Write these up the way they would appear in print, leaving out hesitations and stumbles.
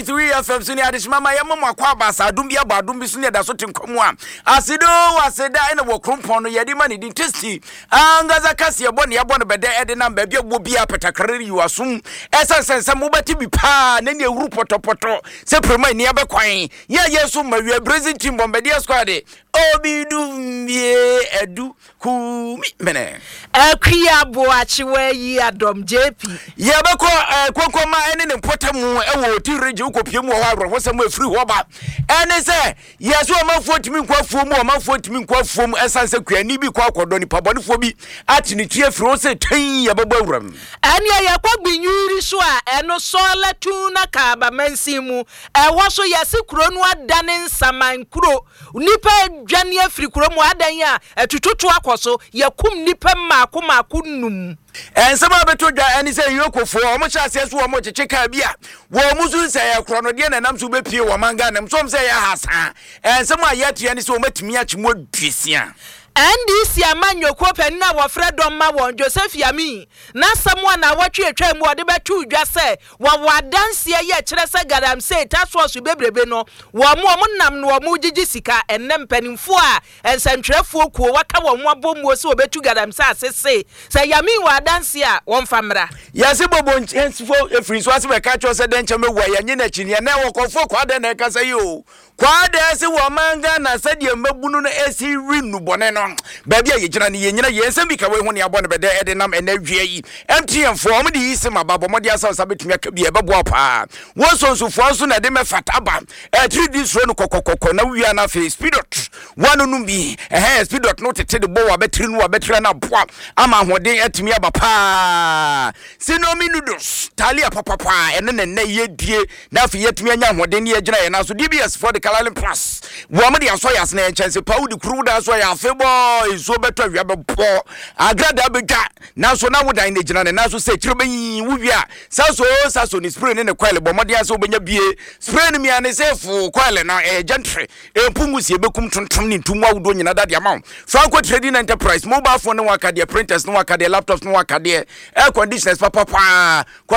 93 FM so ni adishima ya mama kwa basa adum bi aba adum bi so ne da so tenkomo a asido waseda ene wo krompon no yedi ma ne din testi angaza kase ebo ne ebo no bede ede na ba bi obo bi apetakrere yiwasum esensense mo bati bi pa na ne ewuru potopoto se prema ni abekwan ya yesu mawie brazil team bombardier squad obidum bie edu kumi mene akria boachiwe yi adom JP ye beko kokoma ene ne potamu ewo tireje ukopie mu ho agro wosam afiri ho ba ene se yeso amafo timi nkwafuo mu amafo timi nkwafuo mu esanse kuani bi kwa akodo ni pabonefo bi atini tie firo se twen ye babo awuram ene ye kwagbinwiri so a eno so latu na ka ba mansimu ewo so yesi kuro no adane nsaman kuro nipa dwane afiri kuro mu adan a etututu akoso yakum nipa maako num ensema beto dwa ani se yokofo omo chase so omo checheka bia wo musu se ya kro no de na nam so bepie wo manga nam so se ya hasa ensema yetu ani se o matimi achimo dwisia NDC amanyoko penina wo Fredom ma won Joseph Yami na samwa na watwe atwa mu ode betu dwa se wo wadanse ye kire se gadam se taso so bebrebe no wo mo nam no mo gigi sika ennem panimfo a ensantwerefo kuo waka wo mo abomuo se obetu gadam se asese se Yami wadanse a won famra yase bobo ensfo efiri so ase be ka cho se denche mewa ya nye na chini na wo kofo kwade na ka se yo kwade se wo manga na se de mabunu no esi rinu bone no baby ayegina ne yenyina yensem bi ka we ho ne abɔ ne bɛde ede nam enadwie yi MTN fo om de yisi mababo mode asa betumi aka bi ebebo pa wo sonsofo so na de mefata ba 3D so no kokokoko na wia na fe speedot wanu no bi speedot no tete de bo wa betri no wa betri na boa ama hoden atumi aba pa sinomi noodles talia papa ene ne yedie na fe yatumi anya hoden ne yegina ye na so DBS for the Kalalin Plus wo mo de aso yas na chance pa wudi kru da so ya fe iso beto awia bebo agrada bega na so na wodan ne gina ne na so se kireben wuwia saso ni spray ne coil bomode ase obenya bie spray ne mi ane sefu coil na gentry empungu sie bekum tonton ne ntumu awudo nyina dade amount Franco Trading Enterprise mobile phone ne wakade printers ne wakade laptops ne wakade air conditioners papa kwa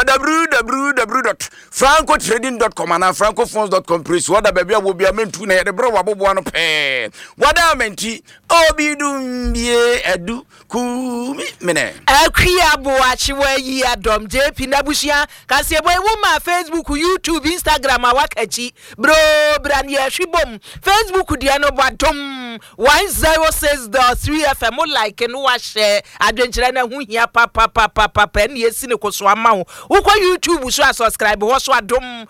www.francotrading.com and francophones.com please wada baby obi amentu na de bro wabobo no pe wada amenti obidumbie edu kumi mene akria boachiwe yi adom JP nabushia kase boy woma Facebook YouTube Instagram awakachi bro brand ye hwibom Facebook dia no badom 106.3 FM like no wa share adwenkyere na hu hia papa ne yesi ne koso ama wo ukwa YouTube so subscribe wo so adom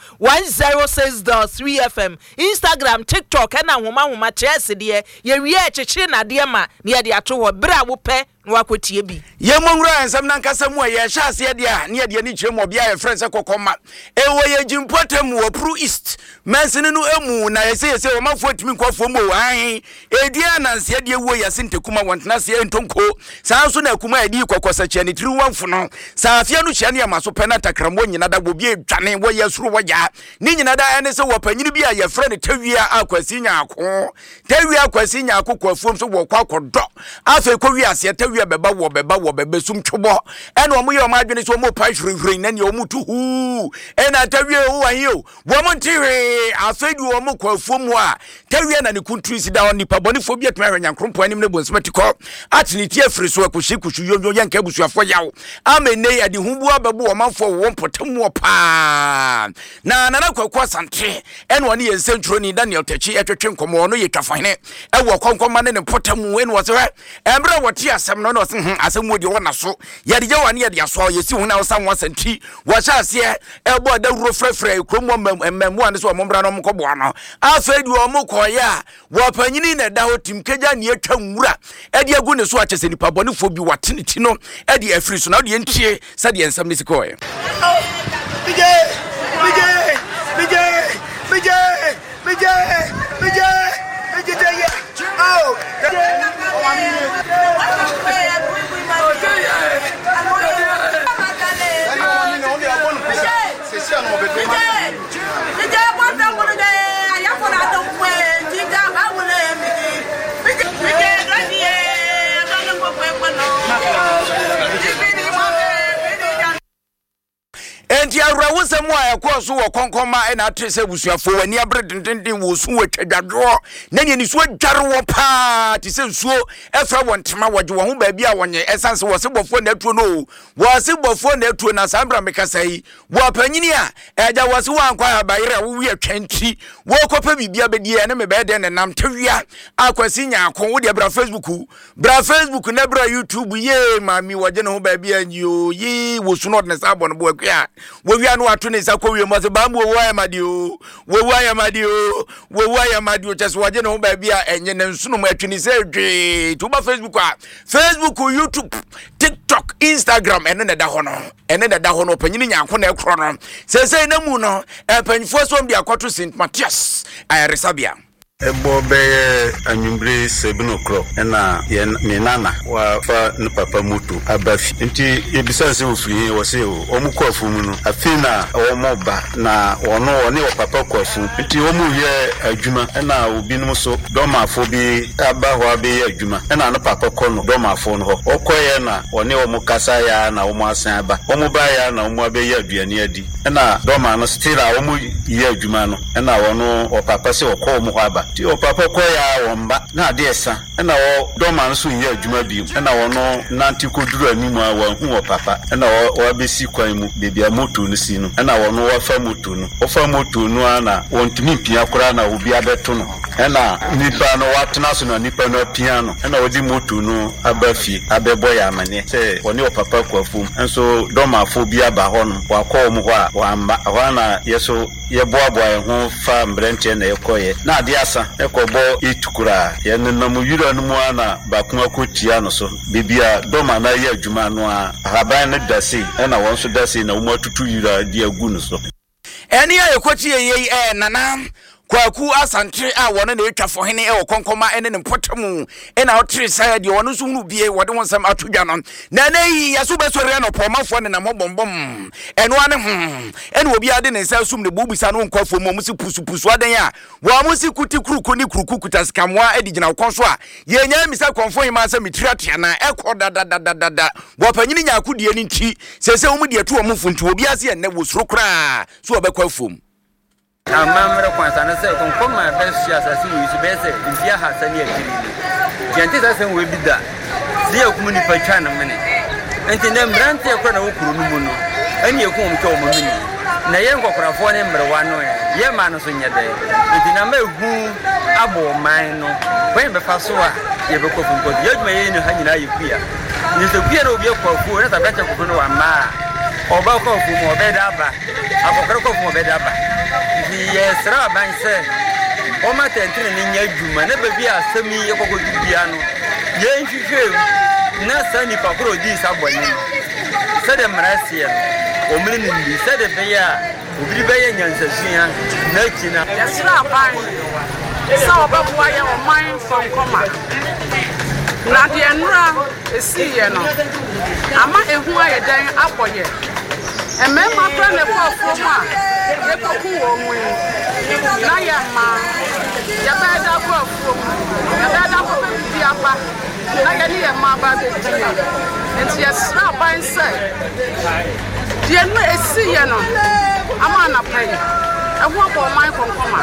106.3 FM Instagram TikTok na homa chese de ye wie echichire na de ma ne de ato ho bra wo pe nwakotie bi ye monwura ensem na nkasa mu ye hya ase de a ne de ni kyerem obi a ye friend se kokoma ewo ye jimpotem wo Pro East mensene no emu na ye se wo mafo atimi nkofo mo han edia na nse de wo ye sentekuma wontena se entonko sanso na akuma edi kokosa kye ne tiri wanfo no sa afia no kye ne ya maso pe na takrambo nyina da bobi edwane wo ye suru wo ya ni nyina da ene se wo panyini bi a ye friend tawia akwasi nyaako kwafuom so wo kwa akodo afa kowi ase tawia beba wo beba sum twobo ene omo ye omo adwene so omo pa hwirihwiri na ne omo tuhu ene tawia wo ahio wo mo ntihwe afedu omo kwafuom a tawia na ne kuntrisi da on nipa bonifo bi atuma hwanyankrompo anim ne bonsimatiko atiniti afiri so akohyikushu yoyo yanka abusuafo yawo amene ade hubu ababu omanfo wo mpotamu pa na nana kwakwa santre ene woni ye nsentro ni Daniel Techi etwetwe nkomo no ye twafane ewo konkoma ne potamu ene wo se emre woti asem no no se asem wodi wo na so ye de wane ye de aso ye si hu na wo san wasanti wo sha ase ebo da wuro frefre kromo mmemu ane so omombra no mkobo ano afedu omokoya wo panyini na da hotim keja ne atwa nwura ede agu ne so achese nipa bonifo bi wateneti no ede afiri so na de ntie sa de ensam ne sikoye enti awura wosem wa akọ so wo konkoma e na atrese busuafo wani abre dendenden wo su wo twadwadwo na ne ni so adware wo pa ti se nsuo efra wo ntema woje wo ho ba bia wonye esanse wo se bofo na atuo no wo se bofo na atuo na sambra mekasai wo panyini a eja wo se wo ankwa abayere wo wi atwanti wo kopa bibia bedie na me be de ne nam tawia akwasi nya akon wo de bra Facebook na bra YouTube ye mami woje ne ho ba bia nyo yi wo su no ne sabo no bo akwa wo wi anu ato ne sakwa wi mo se ba mo wo ayamadio chese woje ne ho ba bia enye ne nsu no mo atwini se dwe to ba Facebook YouTube TikTok Instagram ene ne da ho no panyini nya akon na ekro no se na mu no panyifo so mbi akoto St Matthias ayaresabia ebo be anyumbre 7 o'clock na ye nana wa fa ne papa moto abafi nti ebisa se ofiri wo se o mu kwafu mu no afina o mo ba na ono ne o papa kwafu nti o mu ye adwuma na obi no so do mafo bi aba ho abe ye adwuma na no papa ko no do mafo no ho okoye na one o mu kasa ya na o mu asan aba o mu ba ya na o mu abe ye aduane adi na do ma no still a o mu ye adwuma no na ono o papa se o ko mu ho aba ti o papa koya womba na ade esa na wo doma nso yi adwuma bi na wono nanti koduru animu a hu wo papa na wo abesi kwan mu bebia moto no si no na wono wa fa moto no na wontumi pia kora na obi abeto no na nipa no watena so na nipa no pia no na wodi moto no abafi abebo ya amane se woni wo papa kwafu nso doma afo bi aba ho no wakọ mu ho a wamba ho na yeso yeboaboa ho fa mbrente na yekoye na ade asa ekobo itukura ye nenam yura no mu ana bakun akotia no so bibia doma na ye adwuma no a haban ne dase na won so dase na wo atutu yura di agu no so eni ayekoti ye nana kwaku asante a wona na etwafo hene e okonkoma ene ne mpotemu ena otre sai de wona so hunu bie wode wonsam atodwa no na na yi yaso besore no pomafo ne na mobombom eno ane ene obi ade ne sai sum ne bobisa no nkwafo mo musi pusu aden a wa musi kuti kuruku ni kuruku kutaskamwa edigina okonso a ye nya misa konfo hima sa mitriatia na ekọ da wo panyini nya akudie ni nti sese wo mu de etu omufu nti obi ase enne wo suro kra so obekwafom amamre kwanza na se konkoma besia sasi wi bese ntia hasani akiri yante sase we bida si akumuni patwa na mene enti na mbrante ekora na wokuru no mu no ani ekum mke o mamini na ye nkokrafo ne mrewa no ye ma no so nyede enti na ma ehu abo man no wen be fa so a ye be kofu nkozi ye dwuma ye no ha nyina ye kuya ni se kuya no obi ekwafu na tabacha kofu no wa ma oba kofu mo obeda ba akokoro kofu mo obeda ba yes ra ban se o ma tentre ni nya dwuma na bebi asemi ye kokko bibia no ye nhwehwe na sani pakro di saboni se de mrasie o mini ni se de beya obiri beya nyansasua na kina yes ra ban so obabuwa ye o mind from koma na de nra esiye no ama ehu aye dan aboye emema pra ne kwafo ma ekoku wo mu na ya ma ya ba da kwafo ya ba da ko bi apa na ya ni ya ma ba be ti enti ya sra ban sai die no esiye no ama na pai ehu abo man konkoma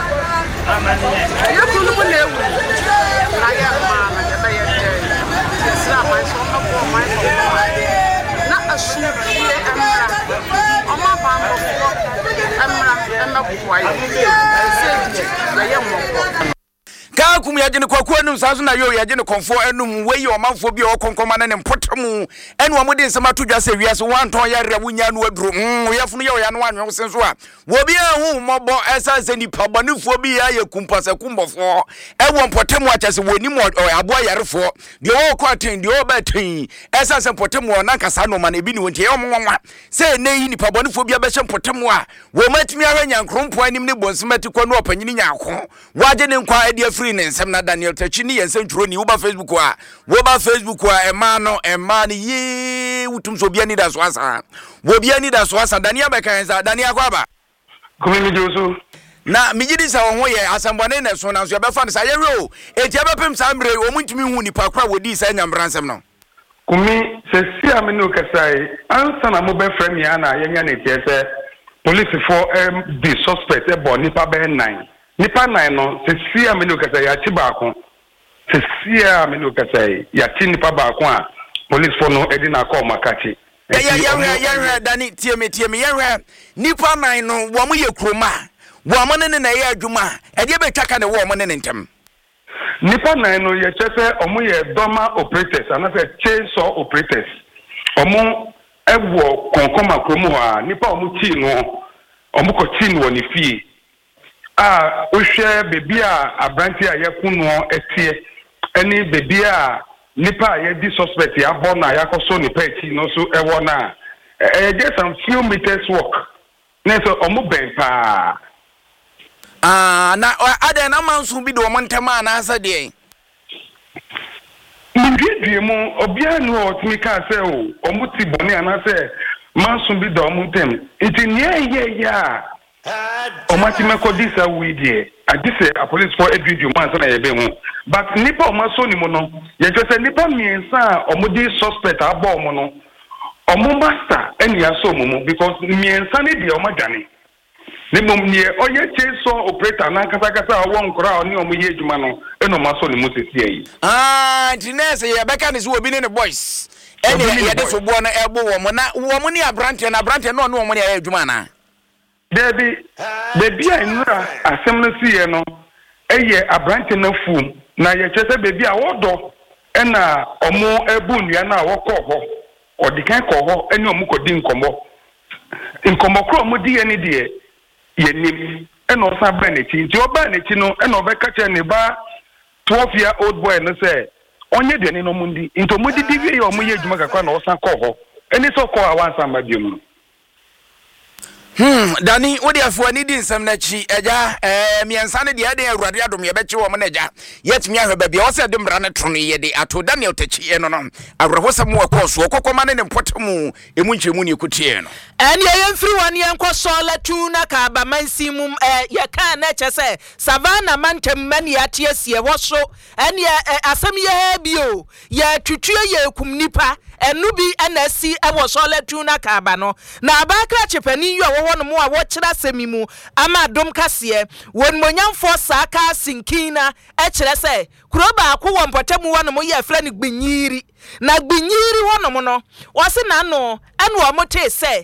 ya kunu mu na ewu na ya ma na ya ba ya de sra ban so abo man konkoma na asu ye amra oma bambo amra emekuwai se na ye mo ka kum ya gene kwaku anum saso na yo ya gene konfo anum weyi omanfo bi okonkoma na ne mpotemu ene wo mode nsema todwa se wiase wanton ya rewunya no aduro yefunu ye ya no anwe senso a wo bi ahu mobo esa se ni pabanifo bi ya ye kumpase kumbofo e wo mpotemu achase woni mo abo yarefo de wo ko aten de wo baten esa se mpotemu na nkasa no ma na bi ni wontie yo monwa se ne yi ni pabanifo bi abehye mpotemu a wo matimi ahanya nkrompo anim ne bonsemati kwa no opanyini nyako wa gene nkwa ade free ne nsem na Daniel Tachini yense nturo ni wo ba Facebook a ema ni ye wutum so bia ni da so asa wo bia ni da so asa Daniel bekanza Daniel kwaba komini joso na migidi sa wo ye asambone ne so na so be fa ne sa ye ro enti abepem sa mbre wo muntumi hu ni pakra wodi sa nyambransem no kumi se si amenu kasai ansa na mo be frame ya na yenya ne tie se police for the suspect nipa be 9 nipa 9 no se sia me no kasa ya chi baako se sia me no kasa ya chi nipa baako a police for no edi na call makachi ya Dani tie me ya nipa 9 no wo mo ye kroma wo mo ne na ye adwuma e de be twaka ne wo mo ne ntem nipa 9 no ye chese omo ye doma operators and say chainsaw operators omo ewo konkoma kromo a nipa omo ti no omo ko ti no ni fie ohwe bebi a abranti a yakun no etie eni bebi a nipa ye di suspect ya bo na yakoso ni pechi no so ewo na just some few meters walk na so omo ben pa na ade na manso bi do montema na asa de ndidi mu obia no otimi ka se o omuti boni ana se manso bi do montem iti nie ya o mati meko disa widie adise a police for video man so na ye be hu but nipa o maso ni mu no ye jose nipa miensa omudi suspect abo mu no omo master eni aso mu because miensa ne de o madwane ne mom nie oye chainsaw operator na kasa won kora oni omo ye adwuma no eno maso ni mu sisi yi tinese ye beka ne so obi ne boys eni ye de so bo na ebo wo mo na wo mo ni abrante no mo ne adwuma na Baby a nura asem no siye no eye abrante na fum na ye chese baby a wodo na omo ebu nua na wokọ ho odikan kọ ho eni omo kodi nkomo kro omo di eni de ye nim ena osa ba na chi nti oba na chi no ena obeka che ne ba 12-year-old boy no say onye de ni no mundi nti omo di wie ye omo ye adwuma kakwa na osa kọ ho eni so kọ awansa ma biom Dani odi afuani di nsem na chi eja miensa ne de ade awurade adom ye beche wo mo neja yetimi ahwe ba bia o se de mbra ne trono ye de ato Daniel tachi eno no awrehosam wo koso kokoma ne mpotemu emu nchemu ne kutie no ene ye mfiri wan ye nkoso la tuna ka ba mansimum ye ka na chese savana mantem mani atiesie wo so ene asem ye bio ye twetwe ye kum nipa enu bi anasi ewo so la tuna ka ba no na abakra chepani yo wo no mo a wo kira semimu ama dom kase won monyamfo saka sinkina kire se kuro ba ko wo mpotemu wo no mo ye fra ni gbinyiri na gbinyiri wo no mo no wo se na no enu o mo te se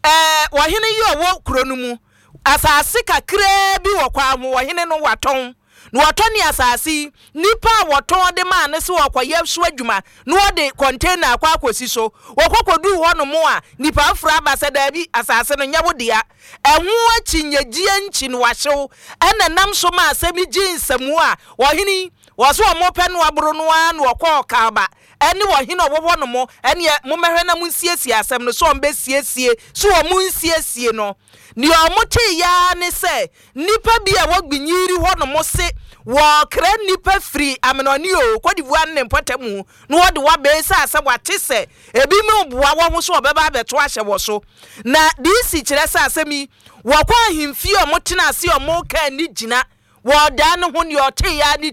wo hene yo wo kuro no mu asase kakra bi wo kwa mo wo hene no waton no watoni asasi nipa woton de ma ne se wokoye so adwuma no de container akwa akosi so wokokodu ho no mo a nipa afra abasada bi asase no nyabodea ehu achinyejie nchi no wahyew ena nam so ma asemi jinsamu a wo hini wo so mo pe no abro no a no wokọ kaba eni wo hini obobo no mo eni mo mehwe na munsiesie asem no so mbe siesie so wo munsiesie no ni omote ya ne se nipa bi a wogbinyiri ho no mo se wo kra nipa free amenoni o kodivuan ne mpotemu no wode wa be sa ase wate se ebi me oboa wo ho so obeba abeto ahye wo so na disi kire sa asemi wo kwa himfi o motena ase o mo ka ni gina wo da no ho ni ote ya ni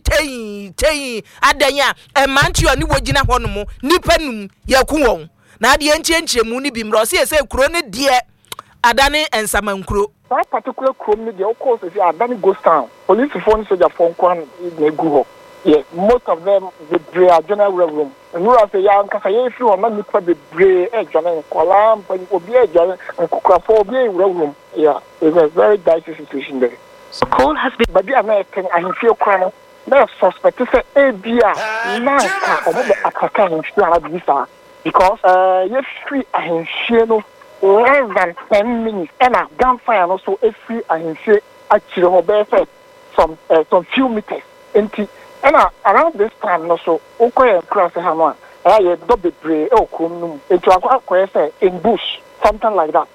teyi adanya emanti oni wogina ho no mo nipa num yaku won na de enchienchiemu ni bi mro se kuro ne de adane ensamankuro that particular crime the of course if adane goes down police phone soldier phone kwan na guho yeah most of them the bray general room and you say ya nkasa ye fi o na nipa be bray e jona kola obi e jona nkukafo obi e room yeah it's a very dicey situation there. A call has been but the American I feel crime na suspect say abia na ka obo be ataka himfia na bisa because you free ahimfie no less than 10 minutes and a gunfire also every and say actually some few meters and around this time also okay cross hammer I double bray or come into a say in bush something like that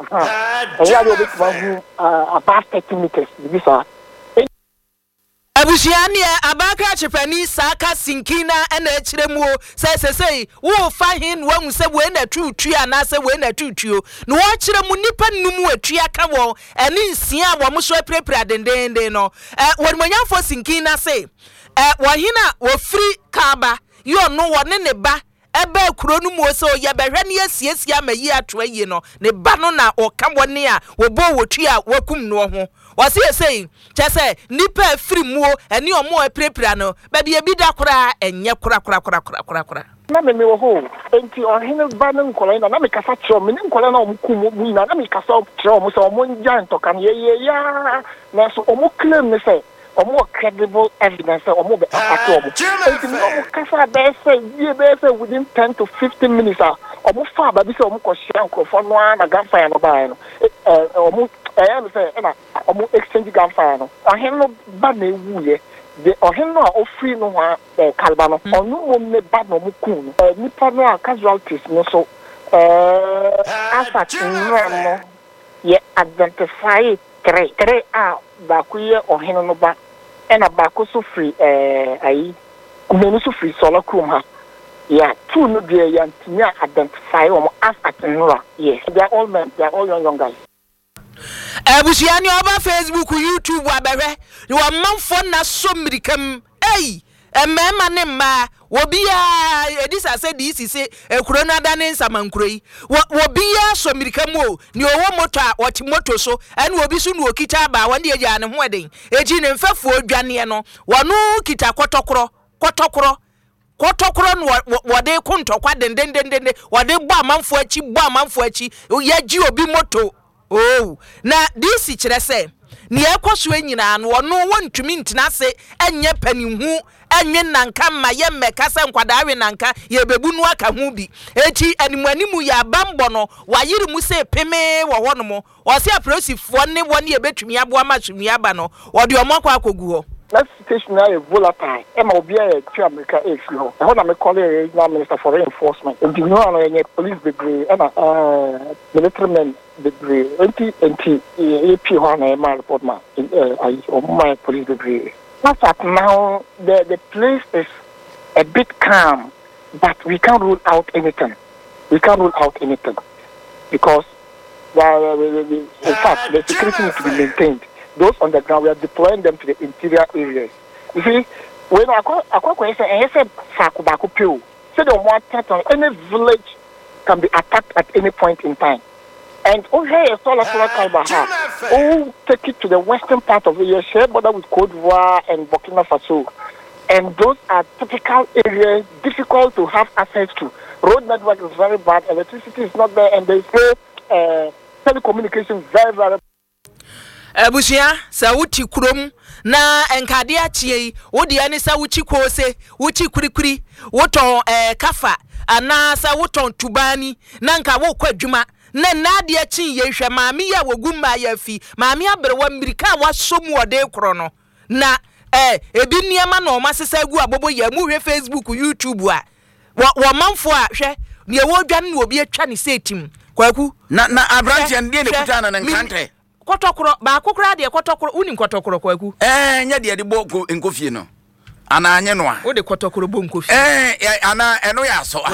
about 30 meters this are abusiani abakra chepani saka sinkina ena echiremu se wo fa hin wo se we na tutu ana se we na tutuo no wo chiremu nipa numu atua ka wo eni nsia wo mo so aprepra dendende no wo monyamfo sinkina se wo hina wo free kaba yo no wo ne ba ebe kuro no mu so ye behwe ne asiesia ma yi ato yi no ne ba no na okabone a wo bo wotu a wakum no ho wase sei chese nipa afiri muo eni omo aprepra no ba bia bi da kora enye kora na me wo ho enti ohene ba no nkola na me kasa kyo me nkola na omkum mu na me kasa kyo mo so mo nja ntoka ye ya na so omo claim me say omo credible evidence omo be attack omo enti me omo kasa be say within 10 to 15 minutes omo fa ba bi say omo ko share nkrofo no na gunfire no ba no omo me say na omo exchange gunfire no ohene no ba na ewu ye the ohino ofri no ha kalba no onu mo me ba no mukun nipa no casualties no so asat no ye identify three ba ku ye ohino no ba na ba ku so free ayi kumenu so free solo krum ha yeah two no be ya ntnya identify o asat no yes they are all men, they are all young guys. Ebusiani oba Facebook, YouTube wabere wa manfo na so mirikam emema ne ma wobia edisa say this say ekuro na da ne nsamankuro yi wobia so mirikam o ni owo moto a woti moto so ene obi so no okita ba won de agya ne ho eden eji ne mfafo odwane no wono kita kotokoro no wode kuntokwa dendendende wode bo amanfo achi ye ji obi moto. Oh, na this kire se ne ekoso enyina no wono wontumi ntina se enye panihu enye nanka ma ye mmeka se nkwada awe nanka ye bebu no aka hu bi eti animanimu ya bambo no wayiri mu se peme wo hono mo o se aprosifo ne woni ye betumi aboa ma tumi aba no wode omakwa akogu ho. That situation is volatile. Emma Obia, America, AFO. I want to call a Minister for Reinforcement. And you know, a police degree and a military man degree. AP one my report, my police degree. Not that now the place is a bit calm, but we can't rule out anything. Because in fact the security needs to be maintained. Those on the ground, we are deploying them to the interior areas. You see, when I say Sakubaku Pew, say the one attack any village can be attacked at any point in time. And here, Solar Kalbaha, take it to the western part of the share border with Côte d'Ivoire and Burkina Faso. And those are typical areas difficult to have access to. Road network is very bad, electricity is not there, and there is no telecommunication very, very bad. Ebusia sa wuti kurom na enkade achie wodi ani sa wuti kwose wuti kurikuri woton kafa ana sa woton tubani na nka wo kwadwuma na nade achi ye hwe maami ya wogumma ya fi maami abrewa mbirika wasomu ode kro no na ebi niama na o masesa gu abobo ya mu hwe Facebook YouTube a wo manfo a hwe ne wo dwan na obi atwa ne setim kwaku na abranche ndie ne kutana na nkante kotokoro ba kokora de kotokoro uni kotokoro kwaku nya de bo nkofie no ana anye no a wo de kotokoro bo nkofie ana eno ya so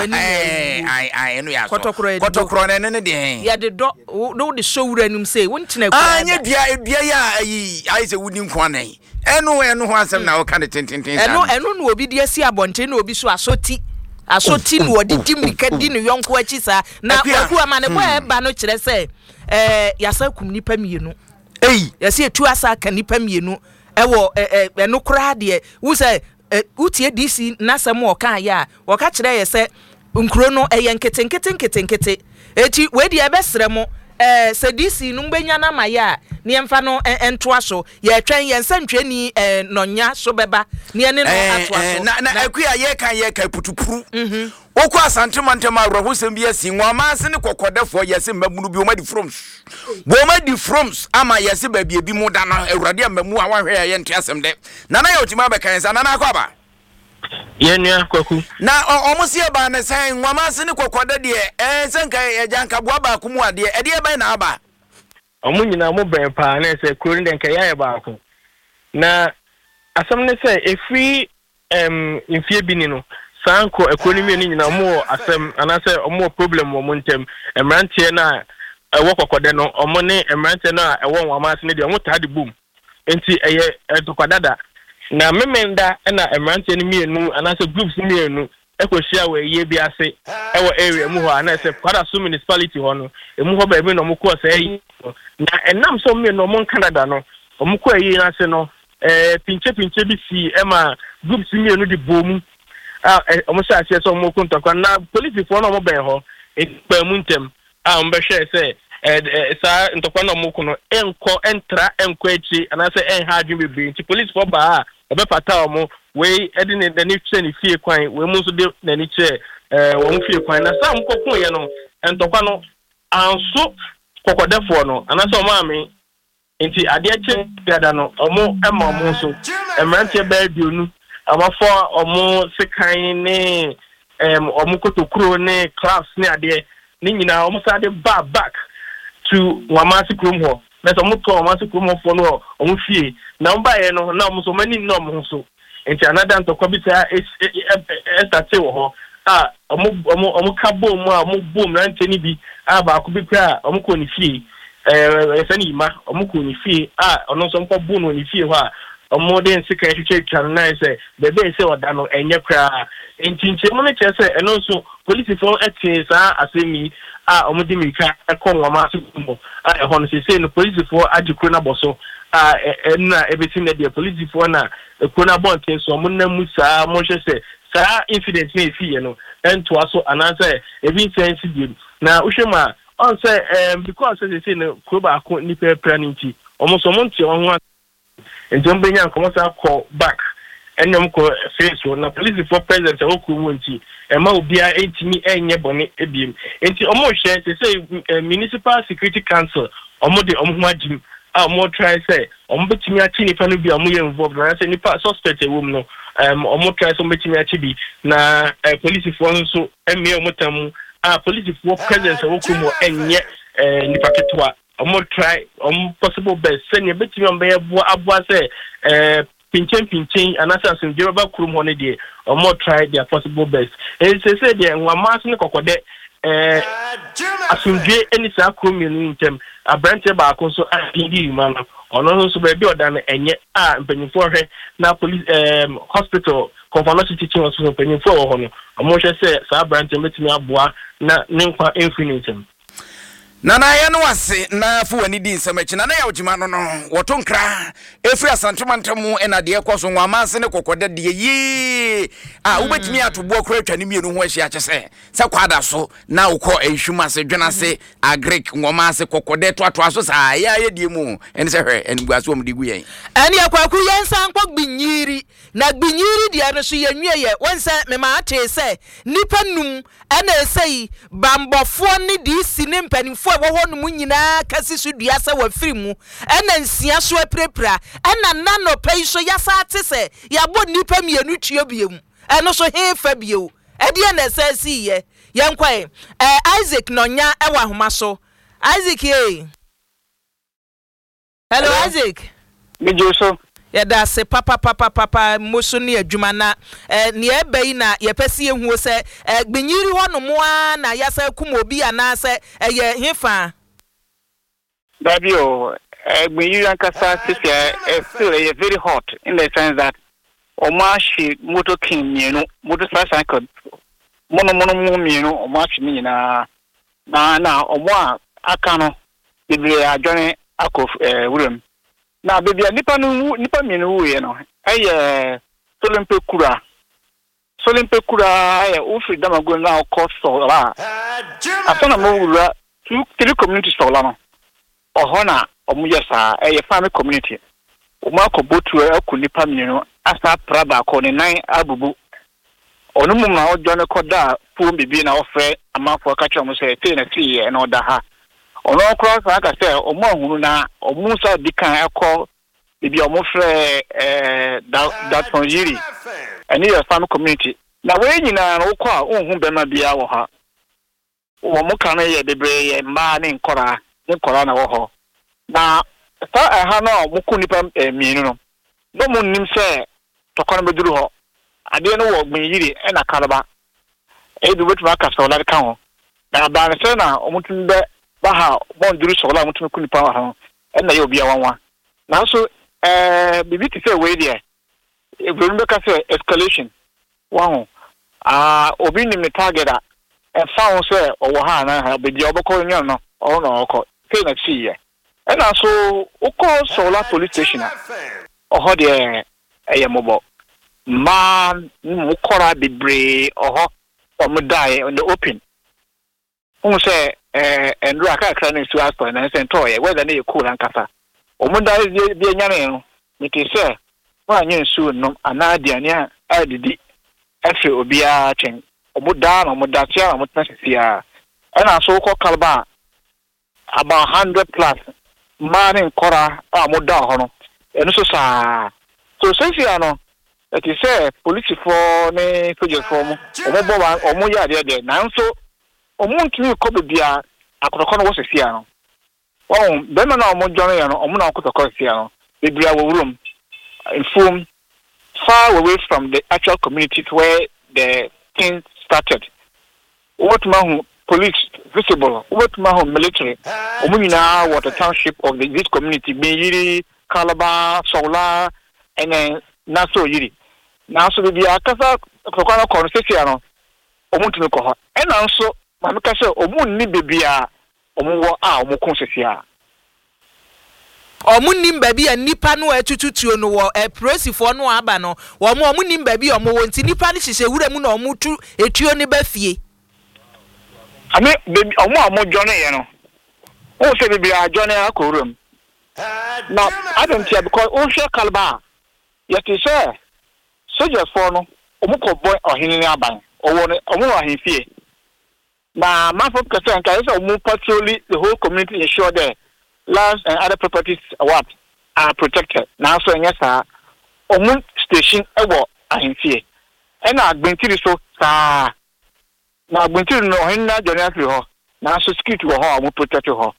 eno ya so kotokoro ne de ya de do de showura num say wontina kwa anya dia ya ayi se wudi nkwana eno ho asem na wo ka de tintintin eno no obi de asi abonte na obi so asoti no wodi dimika di no yonko achi sa na kwaku amane bo eba no kire se yasa kum nipa mienu yasa etu asa ka nipa mienu ewo eno kra de wo se utie DC nasem wo kan ya wo ka kire ye se nkuro no nkete eti we de ebesre mo se DC no mbenya na maya ne emfa no entoa so ye twen ye nsantweni nonya so beba ne ne no atoa so na akua ye kan putupuru okwa asantemantem awrahosem bi asi nwama ase ne kokodefo yese mbamunu bi omadi froms ama yese ba bi mu da na awurade amamu a wahwe ye ntiasem de nana ye otima be kan sa nana akwaba yenua kwaku na omusie ba ne san nwama ase ne kokoda de senka ye janka boa ba kumu ade ede ban na aba omu nyina mo ben pa na se kuri den ka yaye ba ko na asam ne se efri infie bi ni no sanko economy ni nyina mo asem anase omo problem wo montem emrantie na ewo kokode no omo ne emrantie na ewo nwamase ne de omo tade boom enti eye edokwadada na memenda na emrantie ni mienu anase groups mienu ekohia we ye bi ase ewo area mu ho ana se kwada so municipality ho no emu ho ba bi no mko say na enam so me no mon Canada no omko ayi na se no pinche bi si ema groups mi enu di bomu omo sha ase so mo kuntakwa na police fo no mo ben ho ekpa mu ntem ombe hwe se sa ntokwa no mo kuno entra echi ana se en ha adwin bebre nti police fo ba obe pata omo we edin the ni che ni fie kwan we mu so de na ni che wo mu fie kwan na sa mo kokun ye no ntokwa no anso kokodefo no ana se omo ame nti ade che biada no omo ema omo so emrante ba bionu amafo omo sekan ne omo kotokuro ne class ne ade ni nyina omo sa de back to Wamasi Krum ho na so mutko Wamasi Krum ho fo no omo fie na mba ye no na omo so mani no omo so enti another ntokwa bi ta start wo ho omo kabo mu a omo boom na nteni bi ba ko bi kwa omo ko ni fie efani ma omo ko ni fie ono so mpo boom no ni fie ho a omo de nsika hwehwe twan na se bebe se oda no enye kra enti nche mo ne chese eno so police fo etie sa asemi omo di mika ekon Wamasi Krum ho no se no police fo agikro na boso na ebeti na de police fo na ekona bonten so omo na musa mo hwe se sa incident na efi no ento aso ananse ebi sense bi na uhwema on say because say no kroba ko ni pepra nti omo so mo nti ho and bring and come call back and ko face na police for president okumu nti e ma obi a entimi enye bone ebiem nti omo hye say municipal security council omo de omo agim omo try say omo betimi achi nipa no bi omo ye involved na say nipa suspect e wom no omo try so betimi achi bi na police for nso eme omo tamu police for president okumu enye nipa ketwa omo try possible best send betimi on be aboa say pinchen anasa some Yoruba Krum ho ne de omo try their possible best say de Wamasi ne kokode asundwe eni sa Krum yenu ntem abrante ba ko so apindi man ono so be bi oda na enye mpanyimfo hwe na police hospital convalescent teaching hospital mpanyimfo ho no omo hwe say sa abrante betimi aboa na nenkwa infinitum Nana ya no wase na fu wani di nsamachi na ya ojima no no woto nkra efri asantomantamu ena de ekoso Wamasi ne kokode de yi ubetimi atobo kra twa ne mienu ho ahia kyese se kwada so na ukọ ehwuma se dwena se agric Wamasi kokode to aso sa ya die mu eni se hwe eni buaso om digu yen eni akwaku yensan kpọ gbinyiri na gbinyiri de no so yenwie ye wonse me ma ate se nipa num ena esei bambofo ne di sine mpanimfo wo ho num nyina kasi so dua se wa firi mu ena nsia so aprepra ena nano pai so yasa ate se yabo nipa mienu tue biem eno so hefa bio ede na esesi ye yenkwae Isaac nonya ewa homa so Isaac hello Isaac me joso ya da se papa moso ne adwuma na ne ebai na ye pese ehuo se gbenyiri ho no moa na ya se kuma obi ana se ye hefa Dabio gbenyiri ankasa sisi still very hot in the sense that omashi moto king mienu moto cycle mono mienu omashi mi na omo aka no bibre adwene akof wuram na bebia nipa mienu wuye no solempe kura ufri damago na okoso la afana mo wura 3 community sola no ohona omuyesa family community omako botu akunipa mienu asa praba ko ne nan abubu onumum na odwane koda fu bibi na ofre amafo akacho mo se te na tie na oda ha ono cross aka se omo ahunu na omusa dikan ekọ bibi omo frɛ that fonjiri ani your family community na we nyina no kɔ a onhu bema bia wo ha wo mo kan ye bebre ye ma ne nkora na wo ho na ta ha no mo kunipa mienu no no mo nim se tokon beduru ho ade no wo gbenyiri e na kalaba e du betu aka so la kan ho na ba se na omutum be ba ha bon duru so la omutum kunipa ho e na ye obi awanwa na so bibi ti se we there e buru be ka se escalation wa ho obi nim ne target a found say or ha na be the oboko nyan no or no oko say na see ye and so oko solar police station or de mobo man mukora bebre or die on the open who say and raka clan to ask for and send toy whether they cool and kasa omunda be nyan no me say wa nyen su no anadia nia adidi afi obia chen omuda no mudatia omutnasia ana so ko kalba about 100 plus man kora amuda ho no eno so sa so sensia no it is say police for ne soldiers for mo omobo wa omo ya de nanso omuntumi ko bia akotoko no wo sesia no oh be ma na omo jone ya no omo na akotoko sesia no bibia wo room inform far away from the actual community where the thing started. What man police visible, what man military, Omunina, what a township of this community, Biri, Calabar, Sola, and then Naso Yiri. Now, so the Akasa Kokana Constitution, Omuntuko, and also Mamaka, Omun Nibia, Omuwa, Omukonsia. Omunim baby and nipa no etututuo no wo prosifo no aba no wo mo omunim baby omo wonti nipa ni hihye wura mu na omutu etuo ne ba fie ame baby omo jone ye no o se baby a jone akorum na adam tia because o hwe kalba yeti say soldiers for no omo ko boy ohini aban owo ne omo ahin fie na mafo kase nka say omo patrol the whole community ensure there lands and other properties are protected. Now, so yes, omun station ewo ahimfie. And agbentiri so na agbentiri no hinna jonia fi ho. Na so security wo ho omu protect ho.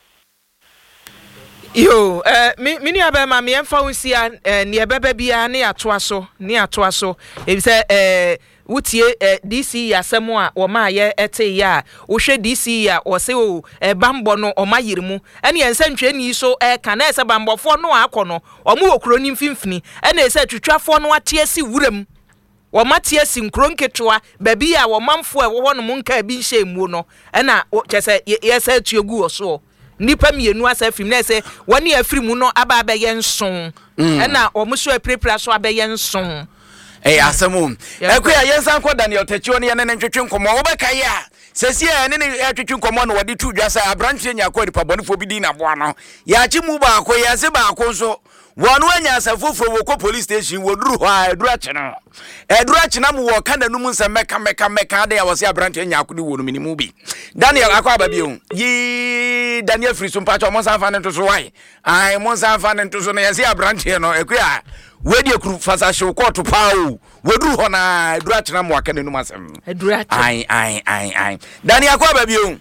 Yo, mini abema me emfa wonsia ne ebebe bia ne atoa so. E say wutie DC yasemo a wo ma ye ete ya wo hwe DC ya wo se o bambo no o mayirimu ene ensantwe ni so ka na ese bambofo no akono o mu okuro ni mfimfini ene ese twitwafo no ate asi wuram wo mate asi nkro nketwa babi a wo mamfo e wo no nka bi nhye mu no ena chese yesa tuegu oso nipa mienu asa fim na ese woni afirimu no aba abaye nson ena o mu so prepare so abaye nson asemu ekuya yensan ko Daniel Techiwo ne ne ntwetwe nkomo wo beka ya sesi ne ne twetwe nkomo no wodi tu dwasa abranche nya ko ripa bonifo bi di na boa no ya chi mu ba ko ya se ba ko so wonu anya asafofo wo ko police station woduru ho eduru achi na mu wo kana num nsa meka de ya wo se abranche nya ko di wonu minimu bi Daniel akwa ba bi o yi Daniel Friso mpacho mo san fa ne to so wai ai mo san fa ne to so na ya se abranche no ekuya wedi ekru fasa show court pao weduru ho na eduru achina mo aka nenum asem eduru achi ai Dani akwa ba bio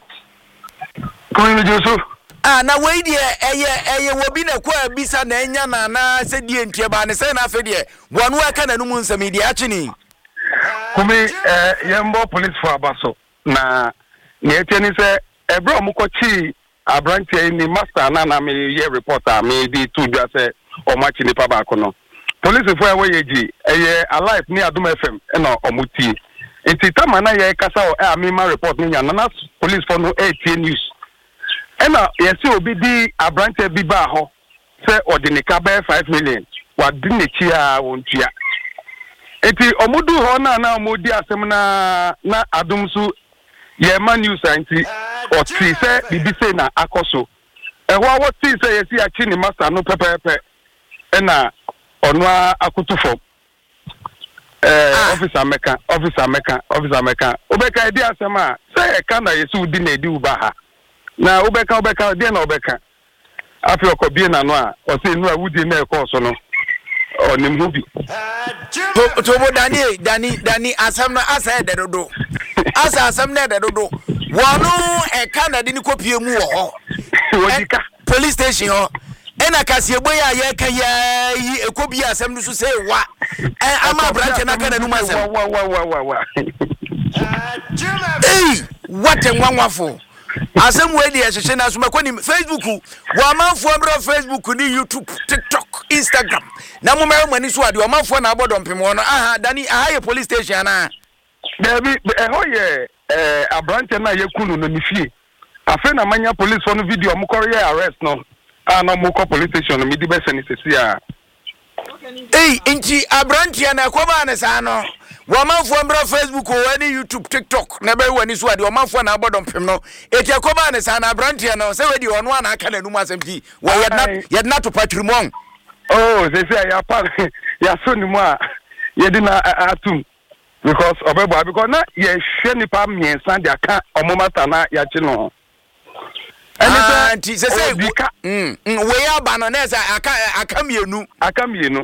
ko ni Josu na we die eye wobi na kwa bisa na enya na se die ntie ba ne se na afa die wonu aka nenum nsem die achini kumi yembo police for abaso na ne eteni se ebro omukochi abranche ni master na me ye reporter me di tu dwa se o machi ni pa ba ko no police for aweyeji alive ni Adum FM na omuti enti tama na ye kasa o amima report ni nya na police for no 18 news ena yesi obi di abrante bi ba ho se odinika ba 5 million wa di ne chia wontua enti omudu ho na omudi asem na Adum su ye ma news enti o ti se bibi se na akoso ehwa wo ti se yesi achi ni master no pepepe ena onwa akutufo officer meka obeka edi asema say kana yesu di na edi uba ha na obeka di na obeka afi okobie na no a o say nu awudi na ekoso no onim hubi to bo Dani asam na asa de dodo asa asam na de dodo wonu kana di ni kopie mu wo ho wodika police station ho ena kasiebo ya ye ka ya yi ekobi asem no so say wa ama branch na kana numa asem wa what enwanwafo asem we dey hyehyɛ na so makoni Facebook wa manfo bro Facebook ni YouTube TikTok Instagram na mo mani so ade wa manfo na abodo mpem wono Dani ye police station na Baby, ye abrante na yekunu no nifie. Afen na manya police on video mo kore arrest no. No mo ko police station me di be sene sesi a. Inchi abrante na ko ba ne sa no. Womanfo mbra Facebook o ani YouTube TikTok na be wani so ade womanfo na abodom pem no. Eti ko ba ne sa na abrante no se wedi ono na aka na num asempi. Wo yet not to patrimony. Oh, they say ya pa ya so ni mo a ye di na atum. Because obebo because na ye hwe nipa miensa de aka omomata na ya chi no. Anti say we aba no na say aka mienu akamienu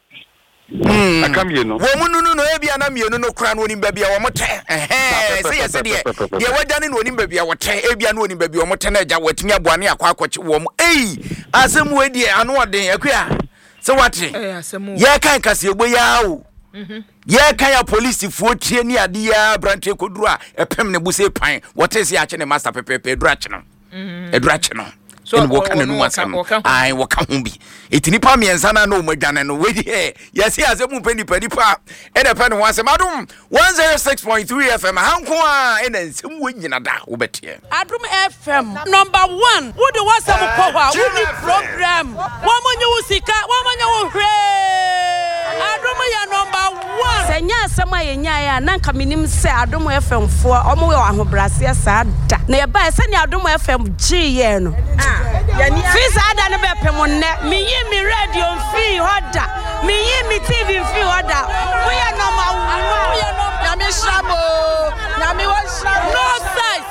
wo mununu no ebia na mienu no kra no onim babia wo mote say yes de wadane no onim babia wote ebia no onim babia wo mote na ja watimi aboane akwakoche wo mo asem we die ano oden akua say wate ye kan kase egbo ya o ye kan ya police fo tie ni ade ya branche koduru a epem ne buse pan wote se ache ne master pepepe durache no edurache no in woka na numa sam ai woka ho bi etini pa miensa na no madwane no we die yes asem pani pa e de pa ne ho asem adum 106.3 FM hanko a ena nsem wo nyina da wo betie adum FM number 1 wo de wasam ko ha wo ni program wo monye wo sika wo monye wo hwe adum ya number 1 senya asem ayenya ya na nka minim se adum FM fo omo we ahobrase sa da na ye ba se ni adum FM giye no Fisa ada ne bepe mo ne mi yi mi radio free hoda mi yi mi TV free hoda we are number 1 na mi shabo na mi wa shabo no size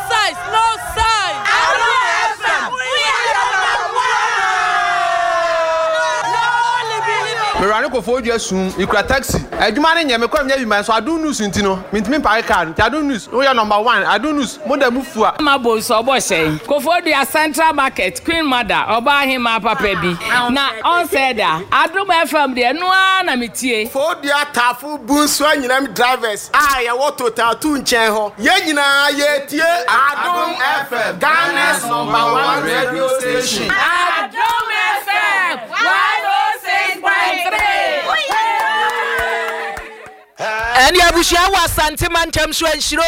Merani ko foju asum ikura taxi adwuma ne nyame kwa nya bi man so adu news ntino mintimi pare card ti adu news we are number 1 adu news mo da mufu a mabo so bo sey ko foju a Central Market Queen Mother oba hima papa bi na on said adu FM de no na metie foju atafu bunso anyina mi drivers ya woto tatu nchen ho ye nyina ye tie adu FM Ghana's number 1 radio station adu FM 106.3 Eni abushia wa santimantem so enshiro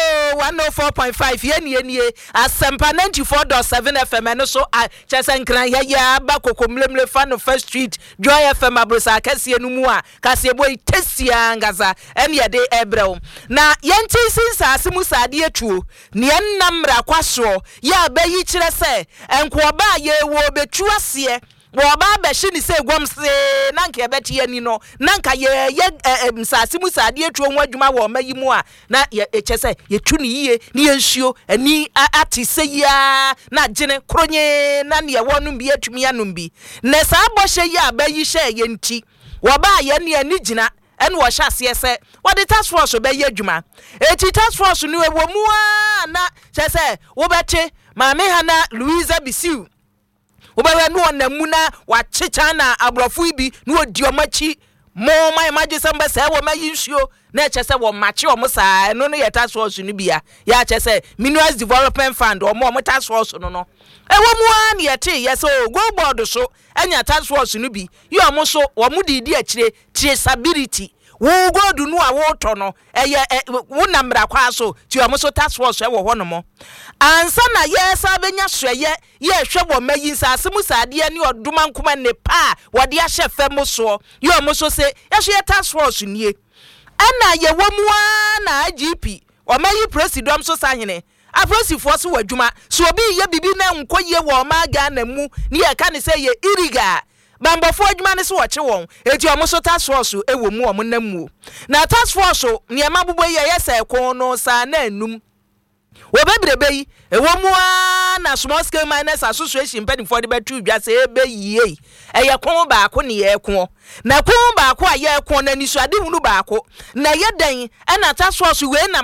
104.5 ye asempa 94.7 FM eno so chesenkran ya ba kokomlemle fa no First Street Joy FM abrosa kase enu mu a kase boy tesia ngaza eni ye de ebrew na yenti sinsa asemu sade atuo ne ennamra kwaso ya bayi kire se enkoba ye wo betu ase wo ba be shi ni se gwam se nanka ebeti yani no nanka ye msasi musade etuo ho adwuma wo mayi mu a na ye echese ye tu ni yie ni yensuo ani ati se ya na gene kronye na ne wonu bi atumi anum bi na sa boshe ye abayi she ye nti wo ba ye ne ani gina en wo hya se se wo de task force be ye adwuma eti task force ni wo mu a na chese wo beti maame hana Louisa Bisiu Obawe no onamuna wa chicha na abrofo ibi no odi omachi mo mai maje samba se wo mayi nsuo na echese wo machi o musa no no yeta source no bia ya chese Minerals Development Fund o mo task force no no ewo mu an yete yeso go board so anya task force no bi yo mo so wo mu didi akire traceability wo go du no a wo to no eye wo namra kwa so ti o mo so task force e wo ho no mo ansa na yesa benya hweye ye hwe wo mayi nsase sade ne oduma nkoma ne pa wo de ahye fem so yo mo so se ye hwe task force nie ana ye wo mu na IGP o mayi president so sahene aprosifo so wadwuma so obi ye bibi na nkoye wo ma ga na mu ne ye ka ne se ye iriga bambofo adwuma ne so wo che won eti o mo so task force e wo mu o mo namu na task force ne ma bubo ye yesa ko no sa na anum Obebrebe yi ewomua na small scale miners association pen for the betu dwa se ebe yie eye kon ba ko ne ye kon na kon ba ko aye kon na nisuade hunu ba ko na ye dan na tasos we nam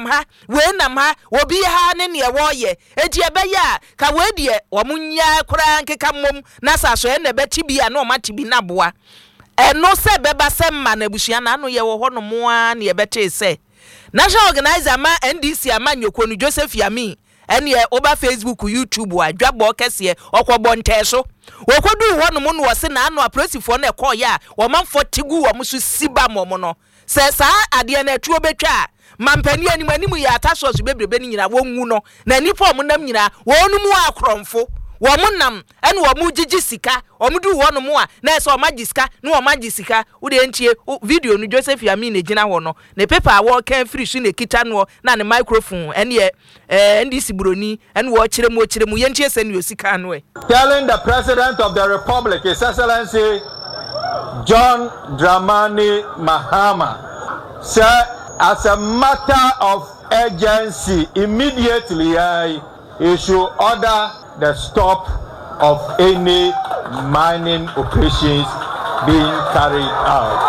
ha obi ha ne ne wo ye eti ebe ya ka we die wo munya kura nkeka mom na saso e na beti bia na o mati bi na boa eno se beba se ma na busua na no ye wo ho no mo a ne ye beti se National organizer ma NDC amanyoko no Joseph Yami ene oba Facebook YouTube adwabo kese okobo nteso okodu ho no mo no wose na anu aprosifo na ekoya wo manfo tigu wo musu siba momo no se sa ade na atuo betwa mampani animu ya taso so bebrebe ni nyina wonwu no na nipa omunam nyina wonu mu akromfo womunam ene womu gigi sika omudu wono mu a na eso magiska na wo magisika wo de ntie video no Joseph Yami na gina ho no ne paper a wo kan free su ne kita no na ne microphone ene ndisi buroni ene wo kire mu ye ntie se ne osika no telling the President of the Republic, His Excellency John Dramani Mahama, sir, as a matter of urgency, immediately he should order the stop of any mining operations being carried out.